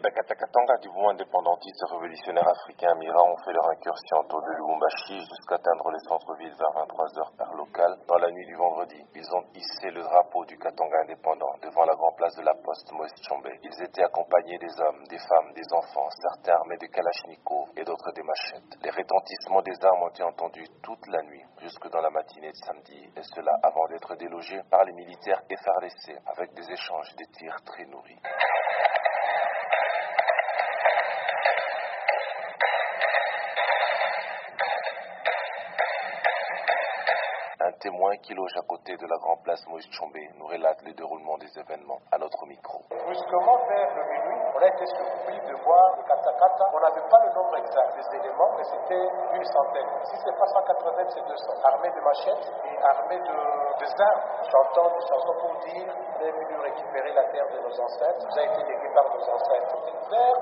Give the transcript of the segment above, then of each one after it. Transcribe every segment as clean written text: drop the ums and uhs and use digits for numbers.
Bakatakatanga du mouvement indépendantiste révolutionnaire africain Mira ont fait leur incursion autour de Lubumbashi jusqu'à atteindre les centres-villes vers 23h heure locale. Dans la nuit du vendredi, ils ont hissé le drapeau du Katanga indépendant devant la grande place de la Poste Moïse Tshombe. Ils étaient accompagnés des hommes, des femmes, des enfants, certains armés de Kalachnikov et d'autres des machettes. Les retentissements des armes ont été entendus toute la nuit, jusque dans la matinée de samedi, et cela avant d'être délogés par les militaires FARDC avec des échanges de tirs très nourris. Un témoin qui loge à côté de la grande place Moïse Tshombe nous relate le déroulement des événements à notre micro. Brusquement, vers le minuit, on a été surpris de voir le katakata. On n'avait pas le nombre exact des éléments, mais c'était une centaine. Si ce n'est pas 180, c'est 200. Armés de machettes et armés de armes, chantant des chansons pour dire nous avons venu récupérer la terre de nos ancêtres, vous avez été légué par nos ancêtres. Vers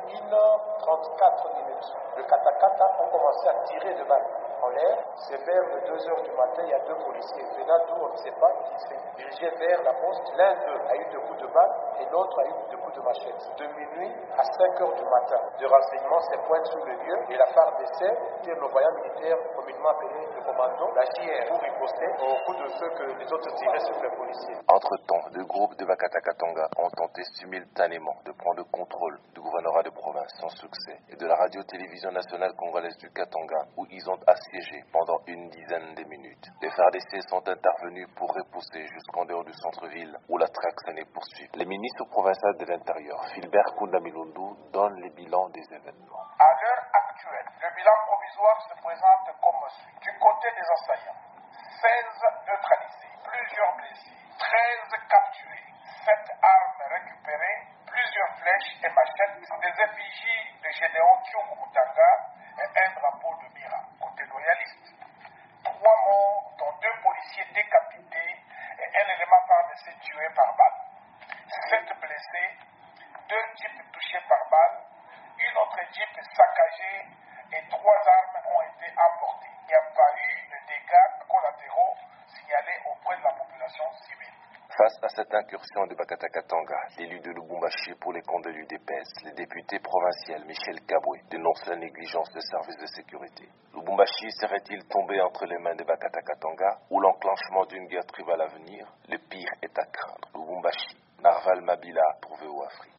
1h34, le katakata ont commencé à tirer de balles en l'air. C'est vers 2h du matin, il y a deux policiers venant d'où on ne sait pas, qui se dirigeaient vers la poste. L'un d'eux a eu 2 coups de balle et l'autre a eu 2 coups de machette. De minuit à 5h du matin, de renseignements se pointent sur le lieu et la FARDC tire le voyant militaire communément appelé le commando, la JR, pour riposter au coup de feu que les autres tiraient sur les policiers. Entre-temps, le groupe de Bakatakatanga ont tenté simultanément de prendre le contrôle du gouvernorat de province sans succès et de la radio-télévision nationale congolaise du Katanga où ils ont assiégé pendant une dizaine de minutes. Les FARDC sont intervenus pour repousser jusqu'en dehors du centre-ville où la traque s'en est poursuivie. Le ministre provincial de l'Intérieur, Philbert Kounda-Milundu, donne le bilan des événements. À l'heure actuelle, le bilan provisoire se présente comme suit. Du côté des assaillants, 16 neutralisés, plusieurs blessés, 13 capturés, 7 armes récupérées, plusieurs flèches et machettes, des effigies de Gédéon Tchoukou Moutanga et un drapeau de Mira. Côté loyaliste, 3 morts, dont 2 policiers décapités et un élément FARDC tué par balle. 7 blessés, 2 jeeps touchés par balle, une autre jeep saccagée et 3 armes ont été emportées. Il n'y a pas eu de dégâts collatéraux signalés auprès de la population civile. Face à cette incursion de Bakatakatanga, l'élu de Lubumbashi pour les comptes de l'UDPS, le député provincial Michel Kabwe dénonce la négligence des services de sécurité. Lubumbashi serait-il tombé entre les mains de Bakatakatanga ou l'enclenchement d'une guerre tribale à venir? Le pire est à craindre. Lubumbashi, Narval Mabila pour VO Afrique.